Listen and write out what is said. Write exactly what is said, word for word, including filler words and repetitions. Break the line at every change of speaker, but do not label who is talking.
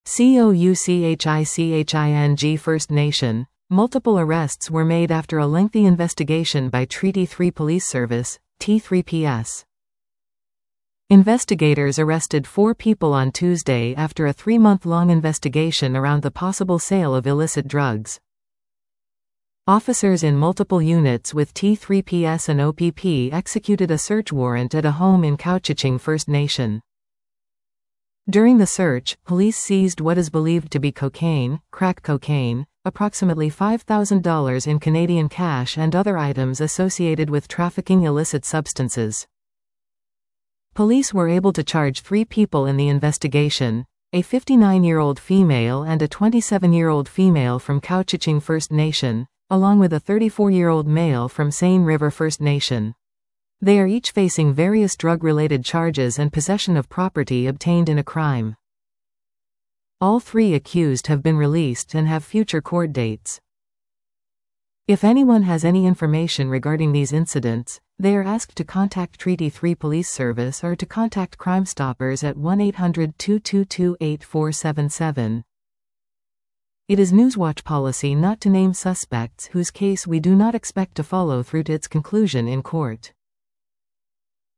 Couchicing First Nation. Multiple arrests were made after a lengthy investigation by Treaty three Police Service, T three P S. Investigators arrested four people on Tuesday after a three-month-long investigation around the possible sale of illicit drugs. Officers in multiple units with T three P S and O P P executed a search warrant at a home in Couchicing First Nation. During the search, police seized what is believed to be cocaine, crack cocaine, approximately five thousand dollars in Canadian cash and other items associated with trafficking illicit substances. Police were able to charge three people in the investigation, a fifty-nine-year-old female and a twenty-seven-year-old female from Couchicing First Nation, along with a thirty-four-year-old male from Seine River First Nation. They are each facing various drug-related charges and possession of property obtained in a crime. All three accused have been released and have future court dates. If anyone has any information regarding these incidents, they are asked to contact Treaty three Police Service or to contact Crime Stoppers at one eight hundred, two two two, eight four seven seven. It is Newswatch policy not to name suspects whose case we do not expect to follow through to its conclusion in court.